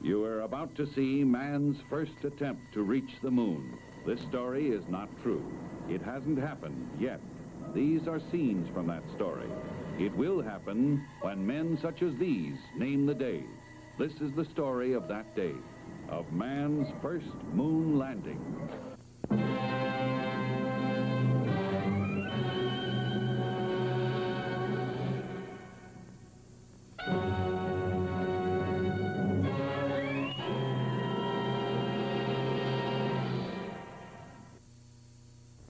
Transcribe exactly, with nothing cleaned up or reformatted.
You are about to see man's first attempt to reach the moon. This story is not true. It hasn't happened yet. These are scenes from that story. It will happen when men such as these name the day. This is the story of that day, of man's first moon landing.